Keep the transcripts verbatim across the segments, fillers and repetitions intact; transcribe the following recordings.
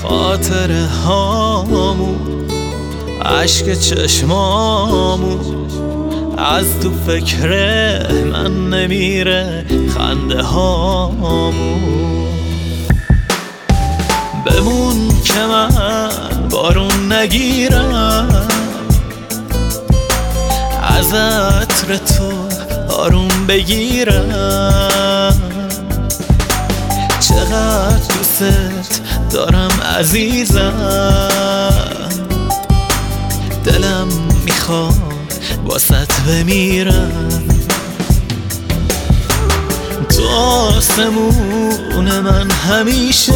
خاطره هامون، عشق چشمامون از تو فکر من نمیره، خنده هامون. بمون که من بارون نگیرم، از عطر تو آروم بگیرم. چقدر دوست دارم عزیزم، دلم میخواد واسط بمیرم. تو آسمون من همیشه،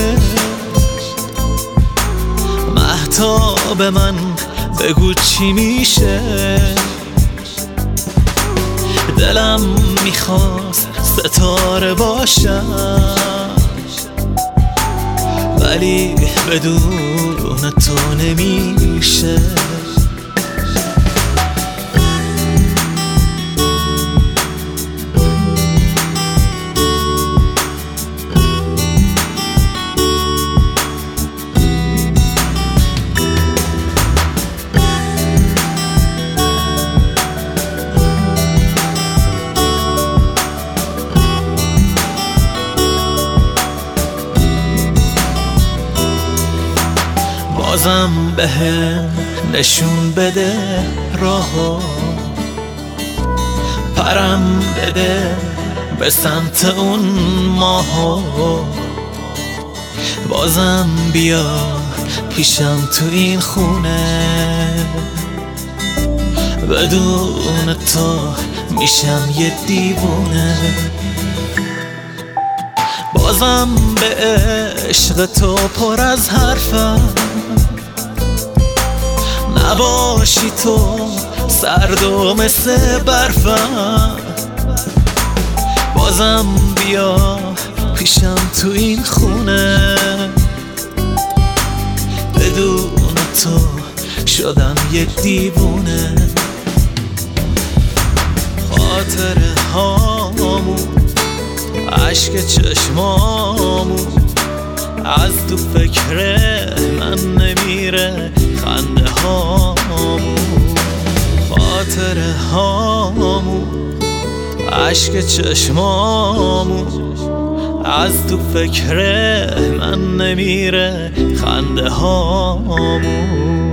مهتاب من بگو چی میشه. دلم میخواست ستاره باشم، ولی بدون تو نمیشه. بازم بهم نشون بده راهو، پرم بده به سمت اون ماهو. بازم بیا پیشم تو این خونه، بدون تو میشم یه دیوونه. بازم به عشق تو پر از حرفم، نباشی تو سرد و مثل برفم. بازم بیا پیشم تو این خونه، بدون تو شدم یه دیوونه. خاطره هامون، عشق چشمامون از تو فکر من نمیره، خنده هامون. خاطره هامون، عشق چشمامون از تو فکر من نمیره، خنده هامون.